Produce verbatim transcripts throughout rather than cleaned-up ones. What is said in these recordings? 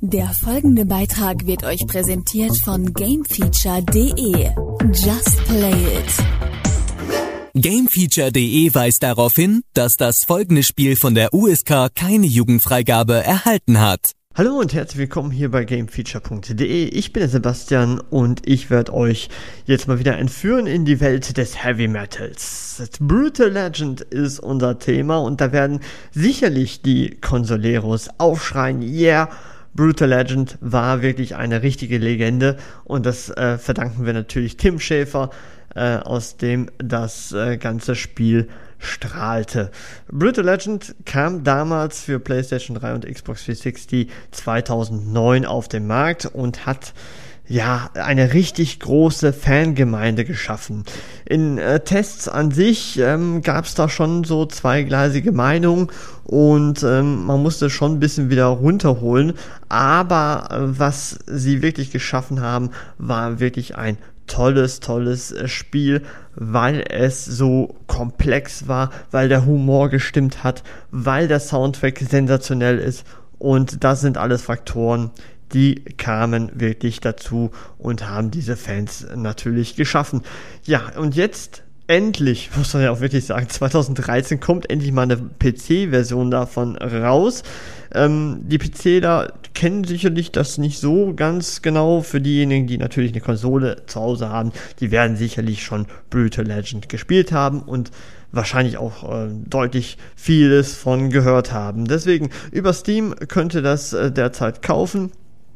Der folgende Beitrag wird euch präsentiert von Gamefeature punkt de. Just play it. Gamefeature punkt de weist darauf hin, dass das folgende Spiel von der U S K keine Jugendfreigabe erhalten hat. Hallo und herzlich willkommen hier bei Gamefeature punkt de. Ich bin der Sebastian und ich werde euch jetzt mal wieder entführen in die Welt des Heavy Metals. Brutal Legend ist unser Thema und da werden sicherlich die Consoleros aufschreien, yeah, Brutal Legend war wirklich eine richtige Legende und das äh, verdanken wir natürlich Tim Schafer, äh, aus dem das äh, ganze Spiel strahlte. Brutal Legend kam damals für PlayStation drei und Xbox vierhundertsechzig zweitausendneun auf den Markt und hat ja eine richtig große Fangemeinde geschaffen. In äh, Tests an sich ähm, gab es da schon so zweigleisige Meinungen und ähm, man musste schon ein bisschen wieder runterholen, aber äh, was sie wirklich geschaffen haben, war wirklich ein tolles, tolles äh, Spiel, weil es so komplex war, weil der Humor gestimmt hat, weil der Soundtrack sensationell ist und das sind alles Faktoren, die kamen wirklich dazu und haben diese Fans natürlich geschaffen. Ja, und jetzt endlich, muss man ja auch wirklich sagen, zweitausenddreizehn kommt endlich mal eine P C-Version davon raus. Ähm, die PCler kennen sicherlich das nicht so ganz genau. Für diejenigen, die natürlich eine Konsole zu Hause haben, die werden sicherlich schon Brutal Legend gespielt haben und wahrscheinlich auch äh, deutlich vieles von gehört haben. Deswegen, über Steam könnt ihr das äh, derzeit kaufen.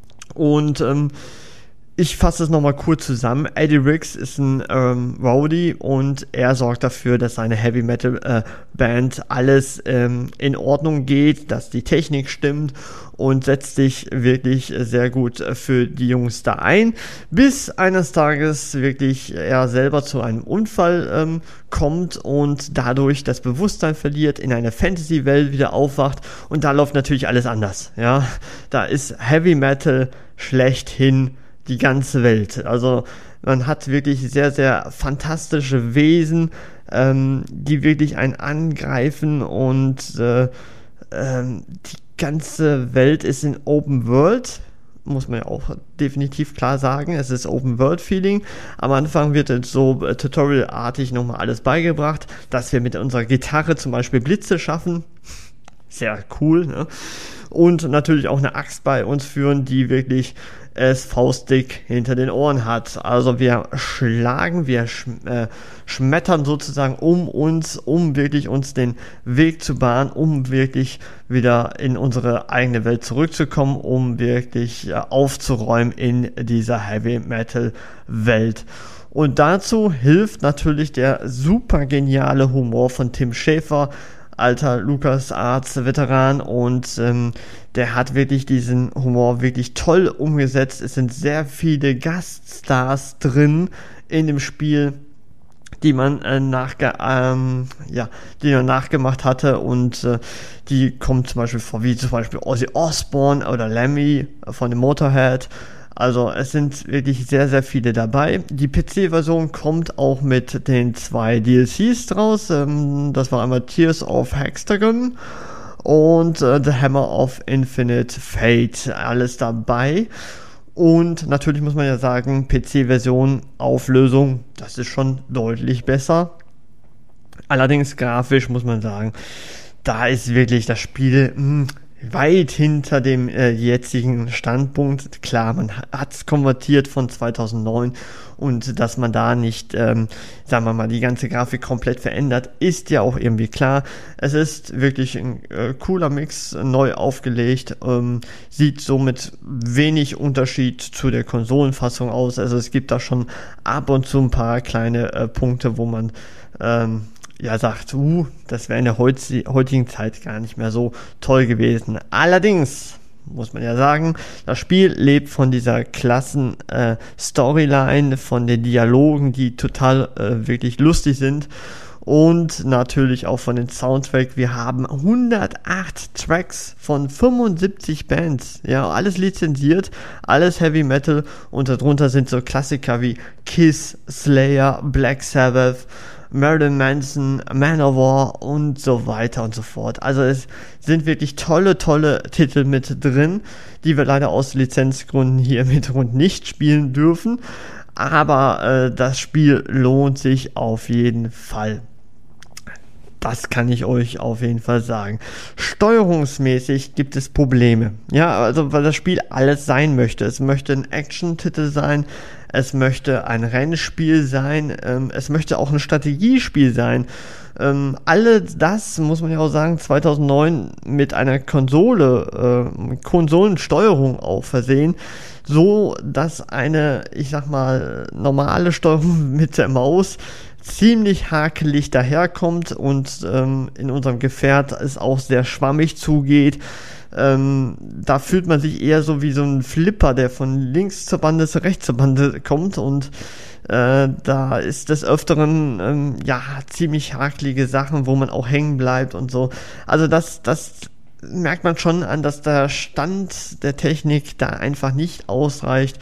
Und ähm, ich fasse es nochmal kurz zusammen. Eddie Riggs ist ein ähm, Rowdy und er sorgt dafür, dass seine Heavy Metal äh, Band alles ähm, in Ordnung geht, dass die Technik stimmt und setzt sich wirklich sehr gut für die Jungs da ein, bis eines Tages wirklich er selber zu einem Unfall ähm, kommt und dadurch das Bewusstsein verliert, in einer Fantasy-Welt wieder aufwacht und da läuft natürlich alles anders. Ja, da ist Heavy Metal schlechthin die ganze Welt. Also man hat wirklich sehr, sehr fantastische Wesen, ähm, die wirklich einen angreifen und äh, ähm, die ganze Welt ist in Open World, muss man ja auch definitiv klar sagen. Es ist Open World Feeling. Am Anfang wird jetzt so äh, Tutorial-artig nochmal alles beigebracht, dass wir mit unserer Gitarre zum Beispiel Blitze schaffen. Sehr cool, ne? Und natürlich auch eine Axt bei uns führen, die wirklich es faustdick hinter den Ohren hat. Also wir schlagen, wir sch- äh, schmettern sozusagen um uns, um wirklich uns den Weg zu bahnen, um wirklich wieder in unsere eigene Welt zurückzukommen, um wirklich äh, aufzuräumen in dieser Heavy Metal Welt. Und dazu hilft natürlich der super geniale Humor von Tim Schafer, alter LucasArts-Veteran und ähm, der hat wirklich diesen Humor wirklich toll umgesetzt. Es sind sehr viele Gaststars drin in dem Spiel, die man äh, nachge ähm, ja, die man nachgemacht hatte und äh, die kommen zum Beispiel vor, wie zum Beispiel Ozzy Osbourne oder Lemmy von dem Motorhead. Also es sind wirklich sehr, sehr viele dabei. Die P C-Version kommt auch mit den zwei D L Cs draus. Ähm, das war einmal Tears of Hexagon und äh, The Hammer of Infinite Fate. Alles dabei. Und natürlich muss man ja sagen, P C-Version, Auflösung, das ist schon deutlich besser. Allerdings grafisch muss man sagen, da ist wirklich das Spiel mh, weit hinter dem äh, jetzigen Standpunkt. Klar, man hat es konvertiert von zweitausendneun und dass man da nicht, ähm, sagen wir mal, die ganze Grafik komplett verändert, ist ja auch irgendwie klar. Es ist wirklich ein äh, cooler Mix, neu aufgelegt, ähm, sieht somit wenig Unterschied zu der Konsolenfassung aus. Also es gibt da schon ab und zu ein paar kleine äh, Punkte, wo man ähm, ja sagt, uh, das wäre in der heutigen Zeit gar nicht mehr so toll gewesen. Allerdings muss man ja sagen, das Spiel lebt von dieser klassen äh, Storyline, von den Dialogen, die total äh, wirklich lustig sind und natürlich auch von den Soundtrack. Wir haben hundertacht Tracks von fünfundsiebzig Bands, ja, alles lizenziert, alles Heavy Metal und darunter sind so Klassiker wie Kiss, Slayer, Black Sabbath, Marilyn Manson, Manowar und so weiter und so fort. Also es sind wirklich tolle, tolle Titel mit drin, die wir leider aus Lizenzgründen hier im Hintergrund nicht spielen dürfen. Aber äh, das Spiel lohnt sich auf jeden Fall. Das kann ich euch auf jeden Fall sagen. Steuerungsmäßig gibt es Probleme. Ja, also weil das Spiel alles sein möchte. Es möchte ein Action-Titel sein, es möchte ein Rennspiel sein, ähm, es möchte auch ein Strategiespiel sein. Ähm, alle das, muss man ja auch sagen, zweitausendneun mit einer Konsole, äh, Konsolensteuerung auch versehen, so dass eine, ich sag mal, normale Steuerung mit der Maus ziemlich hakelig daherkommt und ähm, in unserem Gefährt es auch sehr schwammig zugeht. Ähm, da fühlt man sich eher so wie so ein Flipper, der von links zur Bande zu rechts zur Bande kommt, und äh, da ist des Öfteren ähm, ja ziemlich hakelige Sachen, wo man auch hängen bleibt und so. Also das, das merkt man schon an, dass der Stand der Technik da einfach nicht ausreicht.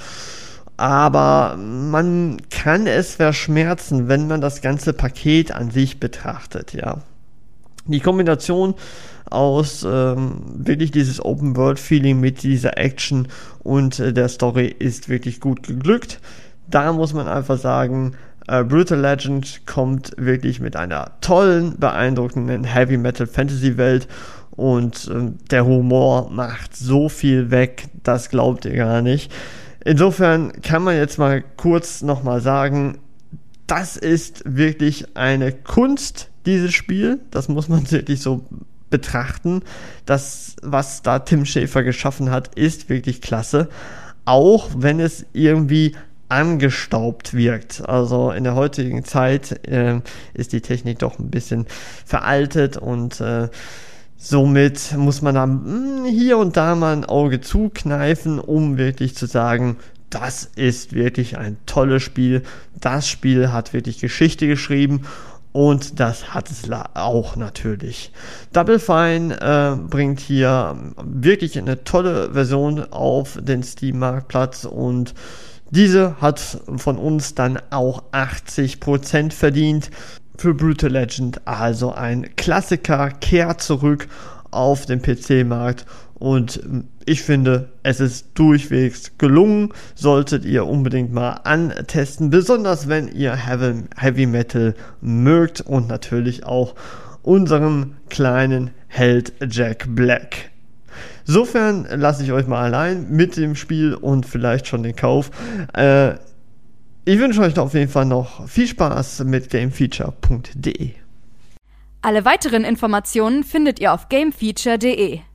Aber man kann es verschmerzen, wenn man das ganze Paket an sich betrachtet, ja. Die Kombination aus ähm, wirklich dieses Open-World-Feeling mit dieser Action und äh, der Story ist wirklich gut geglückt. Da muss man einfach sagen, äh, Brutal Legend kommt wirklich mit einer tollen, beeindruckenden Heavy-Metal-Fantasy-Welt. Und äh, der Humor macht so viel weg, das glaubt ihr gar nicht. Insofern kann man jetzt mal kurz nochmal sagen, das ist wirklich eine Kunst, dieses Spiel. Das muss man wirklich so betrachten. Das, was da Tim Schafer geschaffen hat, ist wirklich klasse. Auch wenn es irgendwie angestaubt wirkt. Also in der heutigen Zeit äh, ist die Technik doch ein bisschen veraltet und äh, somit muss man dann hier und da mal ein Auge zukneifen, um wirklich zu sagen, das ist wirklich ein tolles Spiel. Das Spiel hat wirklich Geschichte geschrieben und das hat es auch natürlich. Double Fine äh, bringt hier wirklich eine tolle Version auf den Steam-Marktplatz und diese hat von uns dann auch achtzig Prozent verdient. Für Brutal Legend also ein Klassiker, kehrt zurück auf den P C-Markt und ich finde, es ist durchwegs gelungen, solltet ihr unbedingt mal antesten, besonders wenn ihr Heavy, Heavy Metal mögt und natürlich auch unseren kleinen Held Jack Black. Insofern lasse ich euch mal allein mit dem Spiel und vielleicht schon den Kauf. Äh, Ich wünsche euch auf jeden Fall noch viel Spaß mit gamefeature punkt de. Alle weiteren Informationen findet ihr auf gamefeature punkt de.